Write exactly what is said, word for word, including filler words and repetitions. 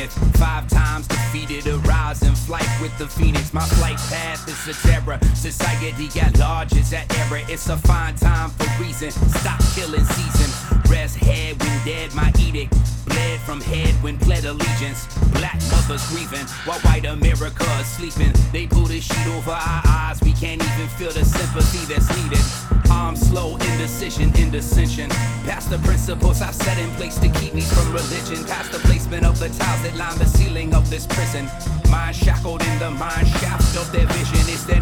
zenith. Five times defeated, a rise in flight with the phoenix. My flight path is a terror. Society at large is at error. It's a fine time for reason. Stop killing season. Rest head when dead, my edict. Bled from head when pled allegiance. Black mothers grieving while white America is sleeping. They pull the sheet over our eyes. We can't even feel the sympathy that's needed. Arms slow, indecision, indissension. Past the principles I've set in place to keep me from religion. Past the placement of the tiles that line the ceiling of this prison. Mind shackled in the mind shaft of their vision. It's their